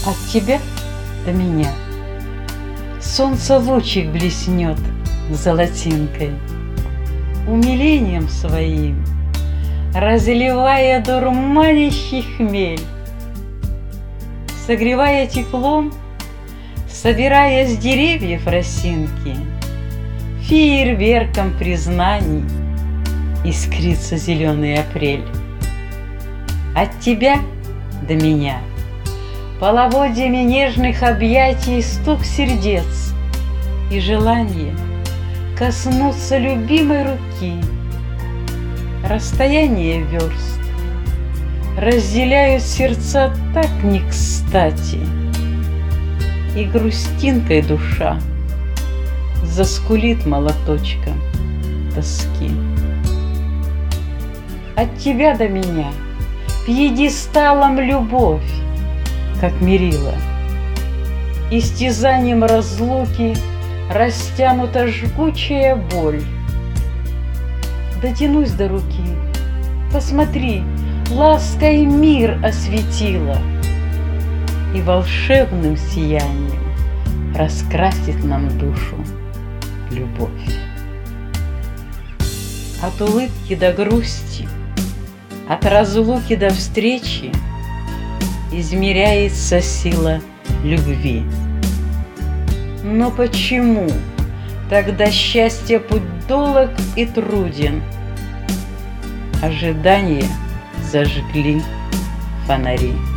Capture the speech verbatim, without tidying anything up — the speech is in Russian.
От тебя до меня солнце лучик блеснет золотинкой, умилением своим разливая дурманящий хмель, согревая теплом, собирая с деревьев росинки, фейерверком признаний искрится зеленый апрель. От тебя до меня половодьями нежных объятий стук сердец и желание коснуться любимой руки. Расстояние верст разделяют сердца так не кстати, и грустинкой душа заскулит молоточком тоски. От тебя до меня пьедесталом любовь, как мерила, истязанием разлуки растянута жгучая боль. Дотянусь до руки, посмотри, лаской мир осветила и волшебным сиянием раскрасит нам душу любовь. От улыбки до грусти, от разлуки до встречи измеряется сила любви. Но почему тогда счастье путь долог и труден? Ожидания зажгли фонари.